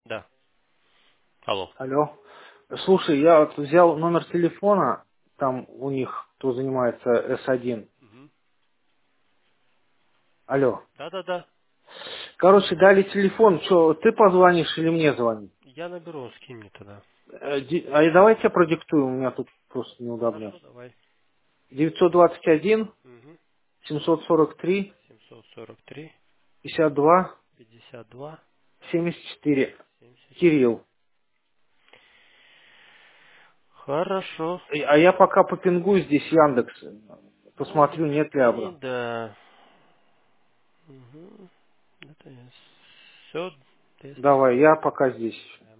Да. Алло. Алло. Слушай, я вот взял номер телефона, там у них, кто занимается С1. Мгм. Алло. Да-да-да. Короче, дали телефон, что, ты позвонишь или мне звонить? Я наберу, он скинь мне тогда. А и давайте я продиктую, у меня тут просто неудобно. Хорошо, давай. 921 Угу. 743 743, 52 52, 74. 74. Кирилл. Хорошо. А я пока попингую здесь Яндекс. Ну, Посмотрю, нет ли скинь, Абра. да. Угу. Это все. Давай, я пока здесь.